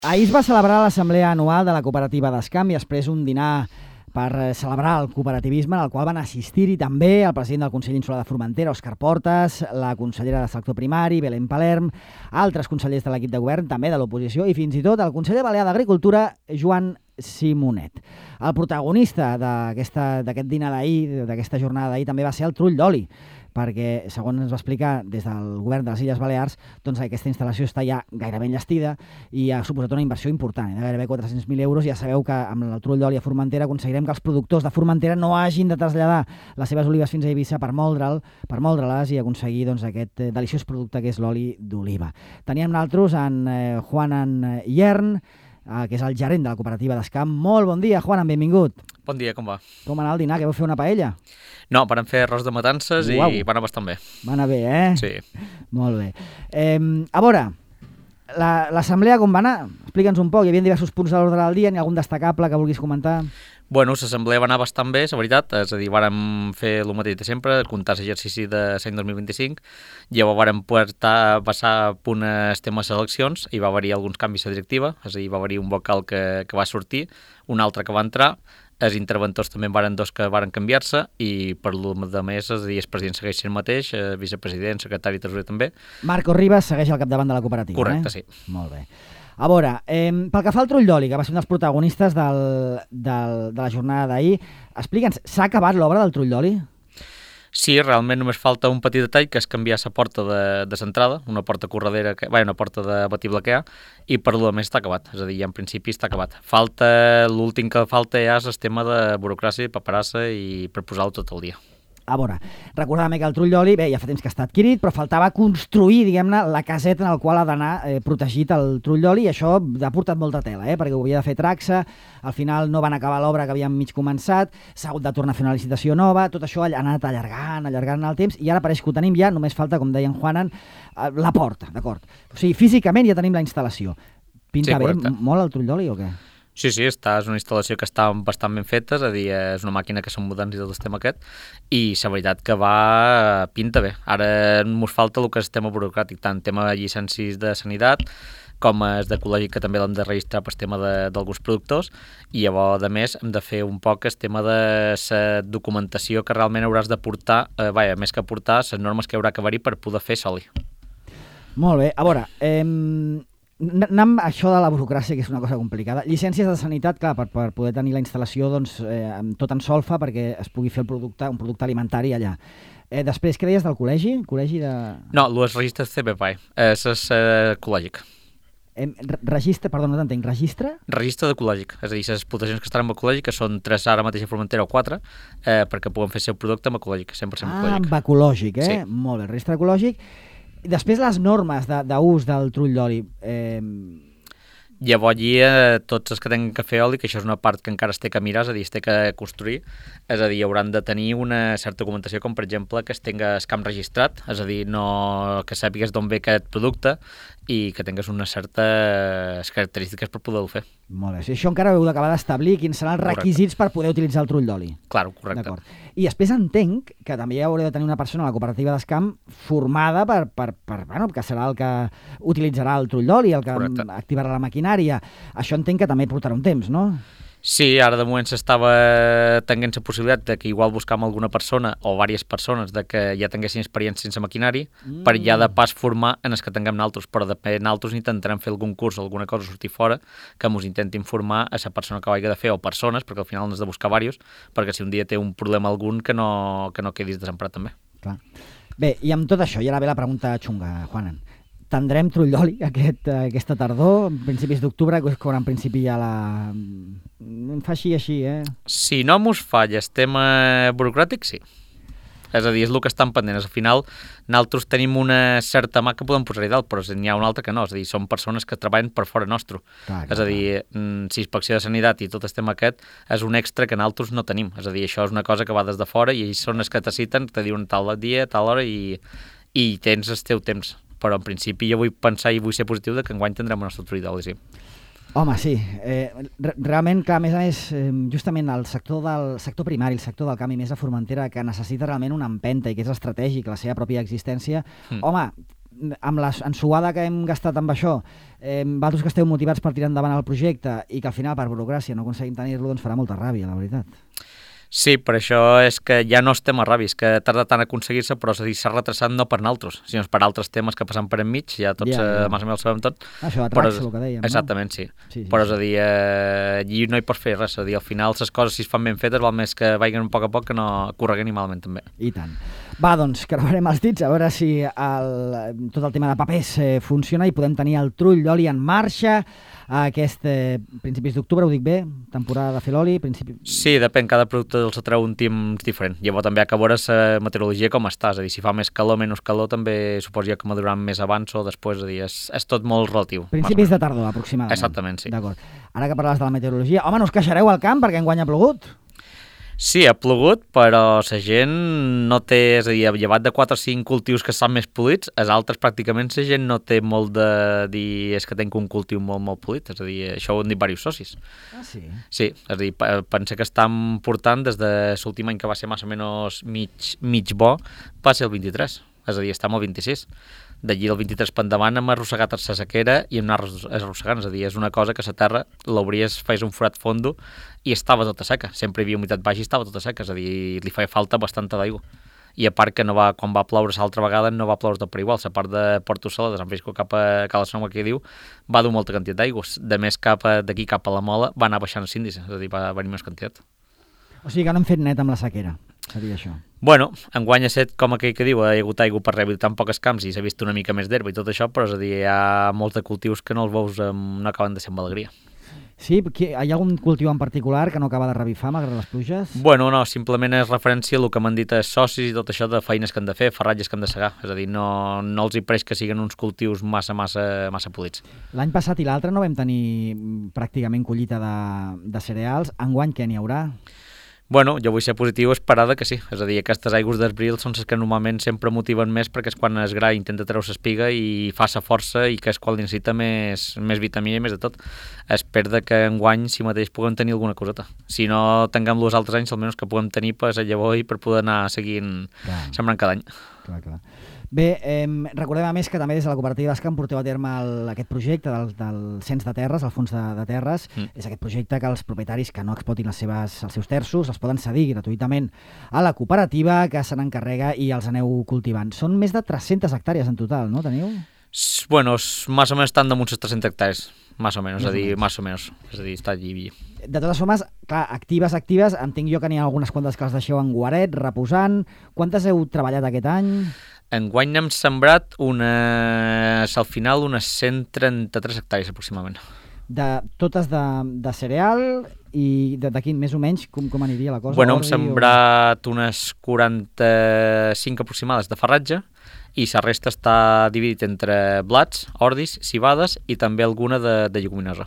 Ahir es va celebrar l'assemblea anual de la cooperativa d'Escamp i després un dinar per celebrar el cooperativisme, en el qual van assistir-hi també el president del Consell Insular de Formentera, Òscar Portas, la consellera de sector primari, Belén Palerm, altres consellers de l'equip de govern, també de l'oposició, i fins i tot el conseller balear d'Agricultura, Joan Simonet. El protagonista d'aquest dinar d'ahir, d'aquesta jornada d'ahir, també va ser el trull d'oli, perquè, segons ens va explicar des del govern de les Illes Balears, doncs aquesta instal·lació està ja gairebé enllestida i ha suposat una inversió important, de gairebé 400.000 euros. Ja sabeu que amb el trull d'oli a Formentera aconseguirem que els productors de Formentera no hagin de traslladar les seves olives fins a Eivissa per moldre-les i aconseguir doncs, aquest deliciós producte que és l'oli d'oliva. Teníem nosaltres en Juanan Iern, que és el gerent de la cooperativa d'Escamp. Molt bon dia, Juanan, benvingut. Bon dia, com va? Com va anar el dinar? Que vau fer una paella? No, vam fer arròs de matances i va anar bastant bé. Va anar bé, eh? Sí. Molt bé. A veure, l'assemblea com va anar? Explica'ns un poc. Hi havia diversos punts a l'ordre del dia. N'hi ha algun destacable que vulguis comentar? Bueno, l'assemblea va anar bastant bé, la veritat. És a dir, vàrem fer el mateix de sempre, comptar l'exercici de l'any 2025. Llavors vàrem passar a punt el tema de les eleccions i va haver-hi alguns canvis a directiva. És a dir, va haver-hi un vocal que va sortir, un altre que va entrar. Els interventors també varen dos que varen canviar-se i per lo de més, és a dir, el president segueix sent el mateix, vicepresident, secretari i tresorer també. Marco Ribas segueix al capdavant de la cooperativa. Correcte, sí. Molt bé. A veure, pel que fa al trull d'oli, que va ser un dels protagonistes de la jornada d'ahir, explica'ns, s'ha acabat l'obra del trull d'oli? Sí, realment només falta un petit detall, que és canviar la porta de l'entrada, una porta corredera, una porta de batible que hi ha, i per lo més està acabat, és a dir, ja en principi està acabat. L'últim que falta ja és el tema de burocràcia, paperassa i per posar-ho tot el dia. A veure, recordàvem que el trull d'oli, bé, ja fa temps que està adquirit, però faltava construir, diguem-ne, la caseta en la qual ha d'anar protegit el trull d'oli, i això ha portat molta tela, perquè ho havia de fer Traxa, al final no van acabar l'obra que havíem mig començat, s'ha hagut de tornar a fer una licitació nova, tot això ha anat allargant el temps, i ara pareix que ho tenim ja, només falta, com deia en Juanan, la porta, d'acord? O sigui, físicament ja tenim la instal·lació. Pinta bé molt el trull d'oli o què? Sí, és una instal·lació que està bastant ben feta, és a dir, és una màquina que són moderns i tot el tema aquest, i la veritat que pinta bé. Ara ens falta el que és el tema burocràtic, tant tema de llicències de sanitat, com és d'ecològic, que també l'hem de registrar per tema d'alguns productors, i llavors, a més, hem de fer un poc el tema de la documentació que realment hauràs de portar, més que portar, les normes que haurà que haver-hi per poder fer soli. Molt bé, a veure, anem a això de la burocràcia, que és una cosa complicada. Llicències de sanitat, clar, per poder tenir la instal·lació tot en solfa perquè es pugui fer un producte alimentari allà. Després, què deies del col·legi? No, el registre CPPAE, és ecològic. Registre, perdó, no t'entenc, registre? Registre d'ecològic, és a dir, les explotacions que estan amb ecològic, que són 3 ara mateix a Formentera o 4, perquè puguem fer el seu producte amb ecològic, 100% ecològic. Amb ecològic, Sí. Molt bé, el registre ecològic. Després les normes d'ús del trull d'oli. Llavors allí tots els que tenen que fer oli, que això és una part que encara es té que mirar, és a dir, es té que construir, és a dir, hauran de tenir una certa documentació, com per exemple que es tinga el camp registrat, és a dir, que sàpigues d'on ve aquest producte i que tingues unes certes característiques per poder-ho fer. Molt bé, això encara heu d'acabar d'establir quins seran els requisits per poder utilitzar el trull d'oli. Claro, correcte. D'acord. I després entenc que també ja haureu de tenir una persona a la cooperativa d'Escamp formada que serà el que utilitzarà el trull d'oli, el que activarà la maquinària. Això entenc que també portarà un temps, no? Sí, ara de moment s'estava tenint la possibilitat de que igual buscam alguna persona o diverses persones de que ja tinguessin experiència sense maquinari per ja de pas formar en els que tinguem naltros, però de naltros intentarem fer algun curs o alguna cosa sortir fora que ens intentin formar a la persona que ho hagi de fer o persones, perquè al final n'has de buscar diversos, perquè si un dia té un problema algun que no quedis desemprat també. Clar. Bé, i amb tot això, i ara ve la pregunta xunga, Juanan. Tindrem trull d'oli aquesta tardor, en principis d'octubre, quan en principi ja em fa així, Si no mos falla el tema burocràtic, sí. És a dir, és el que estan pendents. Al final, nosaltres tenim una certa mà que podem posar-hi dalt, però n'hi ha una altra que no. És a dir, són persones que treballen per fora nostre. És a dir, si inspecció de sanitat i tot el tema aquest és un extra que nosaltres no tenim. És a dir, això és una cosa que va des de fora i ells són els que te citen, te diuen tal dia, tal hora i tens el teu temps. Però en principi jo vull pensar i vull ser positiu que enguany tindrem el nostre trull d'oli, sí. Home, sí. Realment, clar, a més a més, justament el sector primari, el sector del camp i més a Formentera, que necessita realment una empenta i que és estratègic la seva pròpia existència, home, amb l'ensuada que hem gastat amb això, vosaltres que esteu motivats per tirar endavant el projecte i que al final per burocràcia no aconseguim tenir-lo, doncs farà molta ràbia, la veritat. Sí, per això és que ja no estem a ràbis, que tarda tant a aconseguir-se, però és a dir, s'ha retrasat no per naltros, sinó per altres temes que passen per enmig, ja tots més o menys sabem tot. Això de Trax, el que dèiem, exactament, no? Sí. Però és a dir, allí no hi pots fer res, és a dir, al final les coses, si es fan ben fetes, val més que vagin a poc que no correguen ni malament també. I tant. Va, doncs, creuarem els dits, a veure si tot el tema de papers funciona i podem tenir el trull d'oli en marxa a aquest principis d'octubre, ho dic bé? Temporada de fer l'oli? Sí, depèn, cada producte els atreu un temps diferent. Llavors també hi ha que veure la meteorologia com està, és a dir, si fa més calor, menys calor, també suposo que maduran més abans o després, és a dir, és tot molt relatiu. Principis de tardor, aproximadament. Exactament, sí. D'acord. Ara que parlaves de la meteorologia, home, no us queixareu al camp perquè enguany ha plogut? Sí, ha plogut, però la gent no té, és a dir, llevat de 4 o 5 cultius que estan més polits, els altres pràcticament la gent no té molt de dir és que tenc un cultiu molt, molt polit, és a dir, això ho han dit diversos socis. Ah, sí? Sí, és a dir, pensa que estan portant des de l'últim any que va ser més o menys mig bo, va ser el 23, és a dir, estem al 26. D'allí el 23 per endavant hem arrossegat la sequera i hem anat arrossegant, és a dir, és una cosa que la terra l'obries, fes un forat fondo i estava tota seca, sempre hi havia humitat baixa i estava tota seca, és a dir, li feia falta bastanta d'aigua. I a part que quan va ploure l'altra vegada no va ploure tot per igual, la part de Porto Salades, en Frisco cap a Cala Sonoma, que diu, va dur molta quantitat d'aigües, de més d'aquí cap a la Mola va anar baixant l'índice, és a dir, va venir més quantitat. O sigui que no hem fet net amb la sequera, seria això. Bueno, enguany ha set, com aquell que diu, ha hagut aigua per rehabilitar en pocs camps i s'ha vist una mica més d'herba i tot això, però és a dir, hi ha molts de cultius que no els veus no acaben de ser amb alegria. Sí? Hi ha algun cultiu en particular que no acaba de revifar malgrat les pluges? Bueno, no, simplement és referència a el que m'han dit els socis i tot això de feines que han de fer, ferratges que han de segar, és a dir, no els hi pareix que siguin uns cultius massa polits. L'any passat i l'altre no vam tenir pràcticament collita de cereals, enguany què n'hi haurà? Bueno, jo vull ser positiu, esperada que sí. És a dir, aquestes aigües d'abril són les que normalment sempre motiven més perquè és quan es gra intenta treure l'espiga i fa sa força i que és quan necessita més vitamina i més de tot. Espero que enguany, si mateix, puguem tenir alguna coseta. Si no tinguem-lo els altres anys, almenys que puguem tenir per la llavor i per poder anar seguint sembrant cada any. Clar. Bé, recordem a més que també des de la cooperativa d'Escamp porteu a terme aquest projecte del cens de terres, el fons de terres. És aquest projecte que els propietaris que no explotin els seus terços els poden cedir gratuïtament a la cooperativa que se n'encarrega i els aneu cultivant. Són més de 300 hectàrees en total, no? Teniu? Bueno, més o menys estan damunt les 300 hectàrees, més o menys, és a dir, està allí. De totes formes, clar, actives, entenc jo que n'hi ha algunes quantes que les deixeu en guaret, reposant. Quantes heu treballat aquest any? Enguany n'hem sembrat al final unes 133 hectàrees aproximadament. Totes de cereal i de quin, més o menys, com aniria la cosa? Bueno, hem sembrat unes 45 aproximades de farratge i la resta està dividit entre blats, ordis, cibades i també alguna de lleguminosa.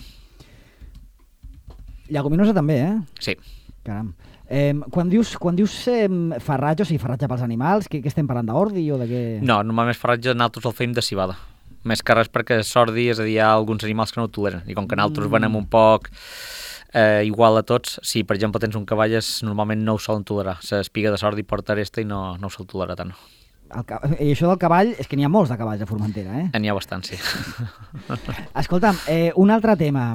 Lleguminosa també, eh? Sí. Caram. Quan dius farratge, o sigui, farratge pels animals, què estem parlant, d'ordi o de què? No, normalment farratge nosaltres el fem de cibada. Més que res perquè s'ordi, és a dir, hi ha alguns animals que no ho toleren. I com que nosaltres venem un poc igual a tots, si per exemple tens un cavall, normalment no ho solen tolerar. L'espiga de sordi porta aresta i no ho sol tolerar tant. I això del cavall, és que n'hi ha molts de cavalls a Formentera, eh? N'hi ha bastant, sí. Escolta'm, un altre tema.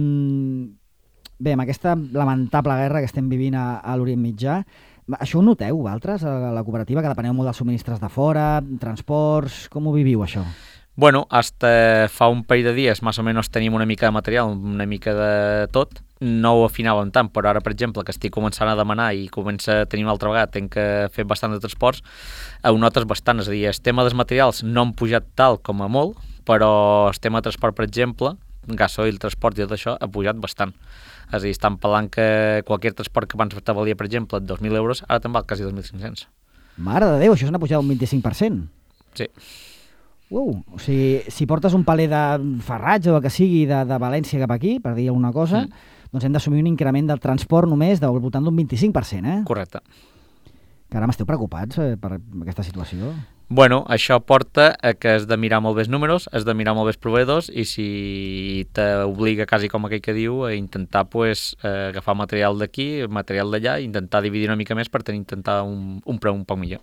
Bé, amb aquesta lamentable guerra que estem vivint a l'Orient Mitjà, això ho noteu, vosaltres, a la cooperativa, que depeneu molt dels subministres de fora, transports, com ho viviu, això? Bueno, hasta fa un parell de dies més o menys tenim una mica de material, una mica de tot. No ho afinàvem tant, però ara, per exemple, que estic començant a demanar i comença a tenir una altra vegada, tenc que fer bastant de transports, ho notes bastant. És a dir, el tema dels materials no han pujat tal com a molt, però el tema de transport, per exemple, gasoil, transport i tot això, ha pujat bastant. És a dir, estan parlant que qualsevol transport que abans te valia, per exemple, 2.000 euros, ara te'n val quasi 2.500. Mare de Déu, això s'ha pujat un 25%. Sí. O sigui, si portes un paler de farratge o el que sigui de València cap aquí, per dir alguna cosa, doncs hem d'assumir un increment del transport només del voltant d'un 25%, eh? Correcte. Caram, esteu preocupats per aquesta situació? Bueno, això porta a que has de mirar molt bé els números, has de mirar molt bé els proveïdors i si t'obliga, quasi com aquell que diu, a intentar agafar material d'aquí, material d'allà, i intentar dividir una mica més per intentar un preu un poc millor.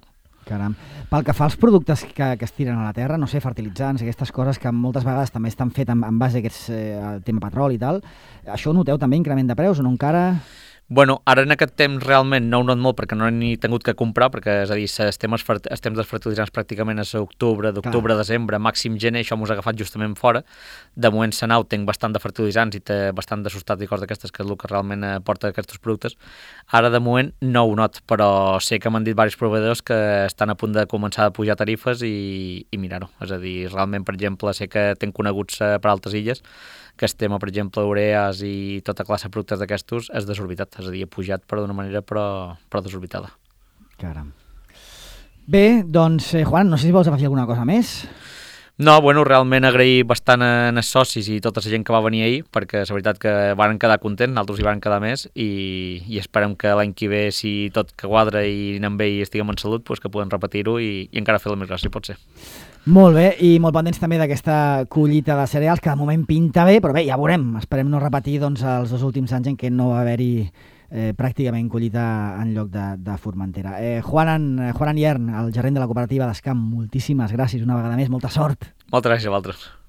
Caram. Pel que fa als productes que es tiren a la terra, no sé, fertilitzants, aquestes coses que moltes vegades també estan fet en base a aquest tema petroli i tal, això ho noteu també, increment de preus o no encara? Bueno, ara en aquest temps realment no ho not molt perquè no n'he tingut que comprar, perquè és a dir, els temps dels fertilitzants pràcticament és octubre, d'octubre a desembre, màxim gener, això m'ho ha agafat justament fora. De moment Senau tinc bastant de fertilitzants i té bastant de substrat i coses d'aquestes, que és el que realment aporta aquests productes. Ara de moment no ho not, però sé que m'han dit diversos proveïdors que estan a punt de començar a pujar tarifes i mirar-ho. És a dir, realment, per exemple, sé que tinc coneguts per altres illes que el tema, per exemple, urees i tota classe de productes d'aquestos és desorbitat, és a dir, ha pujat per d'una manera però desorbitada. Caram. Bé, doncs, Juan, no sé si vols afegir alguna cosa més. No, bueno, realment agrair bastant als socis i tota la gent que va venir ahir, perquè és veritat que varen quedar contents, nosaltres hi varen quedar més i esperem que l'any que ve, si tot que quadra i anem bé i estiguem en salut, doncs que podem repetir-ho i encara fer-la més gràcia, si pot ser. Molt bé, i molt pendents també d'aquesta collita de cereals, que de moment pinta bé, però bé, ja veurem. Esperem no repetir doncs, els 2 últims anys en què no va haver-hi pràcticament collita en lloc de Formentera. Juan Iern, el gerent de la cooperativa d'Escamp, moltíssimes gràcies una vegada més, molta sort. Moltes gràcies a vosaltres.